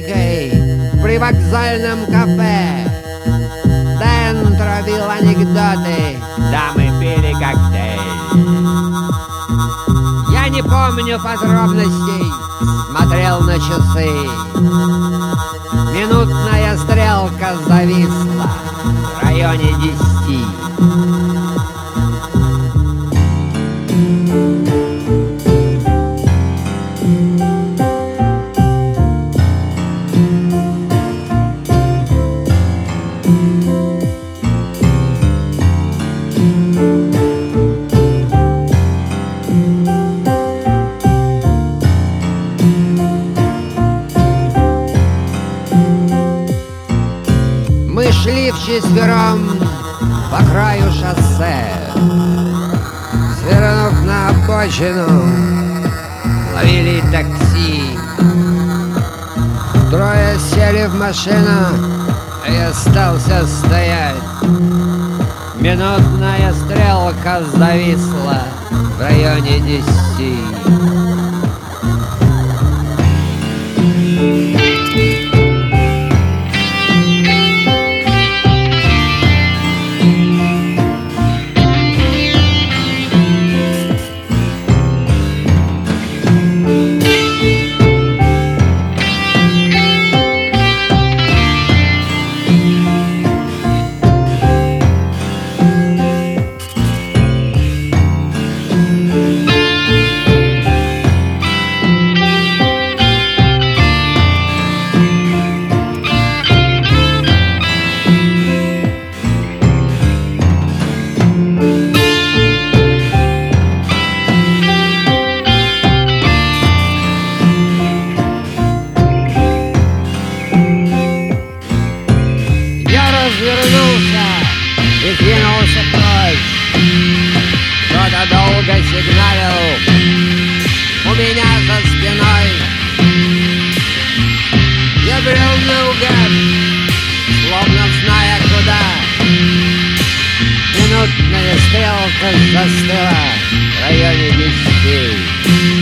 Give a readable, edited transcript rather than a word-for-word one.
Вероникой в привокзальном кафе. Дэн травил анекдоты, дамы пили коктейль. Я не помню подробностей, смотрел на часы. Минутная стрелка зависла в районе 10. Мы шли вчетвером по краю шоссе, свернув на обочину, ловили такси. Трое сели в машину, а я остался стоять. Минутная стрелка зависла в районе 10. Развернулся и двинулся прочь. Кто-то долго сигналил у меня за спиной. Я брел наугад, словно зная куда. Минутная стрелка застыла в районе 10.